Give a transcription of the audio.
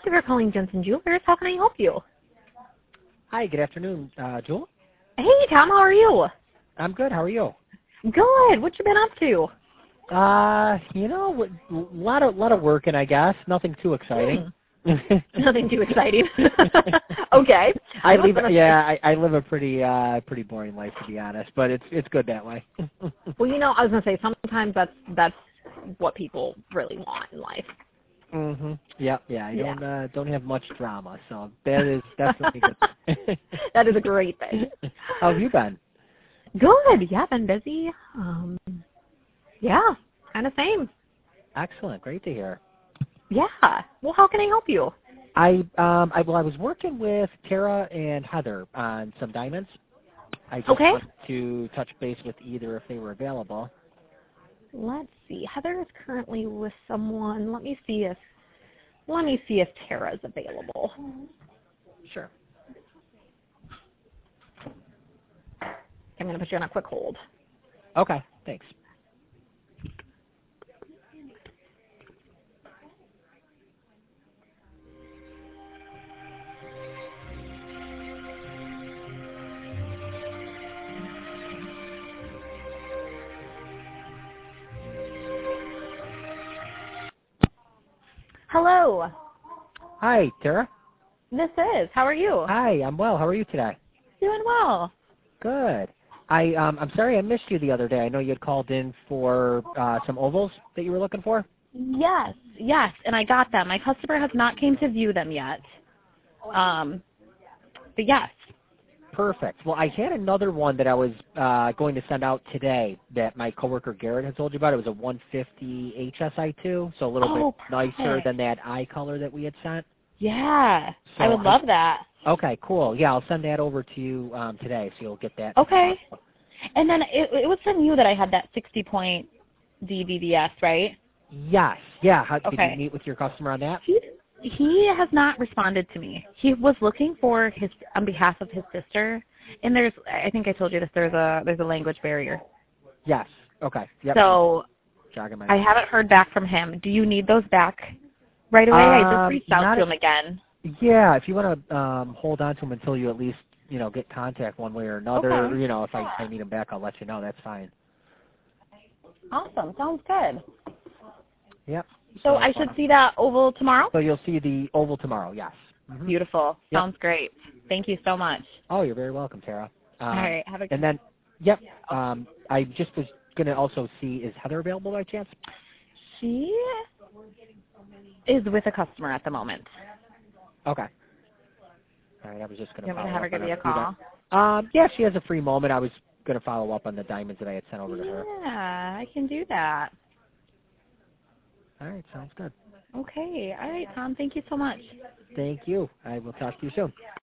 you for calling Jensen Jewelers. How can I help you? Hi, good afternoon, Jewel. Hey, Tom, how are you? I'm good. How are you? Good. What you been up to? A lot of working, I guess. Nothing too exciting. Nothing too exciting. Okay. I live a pretty boring life, to be honest, but it's good that way. Well, I was gonna say sometimes that's what people really want in life. Mhm. Yeah. I don't have much drama, so that is definitely good. That is a great thing. How have you been? Good. Yeah, been busy. Yeah, kind of same. Excellent. Great to hear. Yeah. Well, how can I help you? I was working with Tara and Heather on some diamonds. I just wanted to touch base with either if they were available. Let's see. Heather is currently with someone. Let me see if Tara's available. Sure. I'm going to put you on a quick hold. Okay, thanks. Hello. Hi, Tara. This is. How are you? Hi, I'm well. How are you today? Doing well. Good. I'm sorry I missed you the other day. I know you had called in for some ovals that you were looking for. Yes, and I got them. My customer has not came to view them yet. But yes. Perfect. Well, I had another one that I was going to send out today that my coworker Garrett had told you about. It was a 150 HSI2, so a little bit nicer than that eye color that we had sent. Yeah, so I would love that. Okay, cool. Yeah, I'll send that over to you today, so you'll get that. Okay. And then it was from you that I had that 60-point DVVS, right? Yes. Yeah. Did you meet with your customer on that? He has not responded to me. He was looking for on behalf of his sister, and I think I told you this. There's a language barrier. Yes. Okay. Yep. So I haven't heard back from him. Do you need those back right away? I just reached out to him again. Yeah. If you want to hold on to him until you at least get contact one way or another. Okay. If I need him back, I'll let you know. That's fine. Awesome. Sounds good. Yep. So I should see that oval tomorrow? So you'll see the oval tomorrow, yes. Mm-hmm. Beautiful. Yep. Sounds great. Thank you so much. Oh, you're very welcome, Tara. All right. Have a good And then, I just was going to also see, is Heather available by chance? She is with a customer at the moment. Okay. All right, I was just going to follow up. You want me to have her give you a call? Yeah, she has a free moment. I was going to follow up on the diamonds that I had sent over to her. Yeah, I can do that. All right, sounds good. Okay. All right, Tom. Thank you so much. Thank you. I will talk to you soon.